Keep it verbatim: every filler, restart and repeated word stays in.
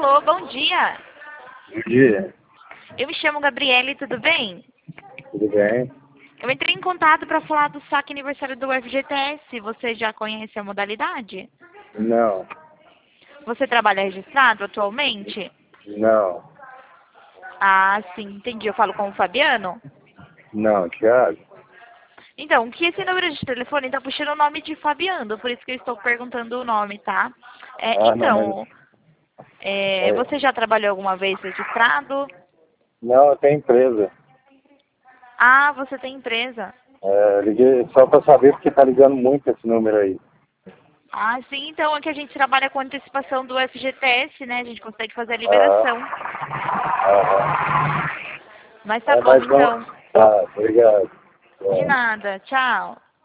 Alô, bom dia. Bom dia. Eu me chamo Gabriele, tudo bem? Tudo bem? Eu entrei em contato para falar do saque aniversário do F G T S. Você já conhece a modalidade? Não. Você trabalha registrado atualmente? Não. Ah, sim, entendi. Eu falo com o Fabiano? Não, Thiago? Então, que esse número de telefone está puxando o nome de Fabiano, por isso que eu estou perguntando o nome, tá? É, Ah, não, então, mas... é, É. você já trabalhou alguma vez registrado? Não, eu tenho empresa. Ah, você tem empresa. É, liguei só para saber porque tá ligando muito esse número aí. Ah, sim, então é que a gente trabalha com antecipação do F G T S, né? A gente consegue fazer a Ah, liberação. aham. Mas tá É, bom, mas vamos... então. Tá, obrigado. De É. nada. Tchau.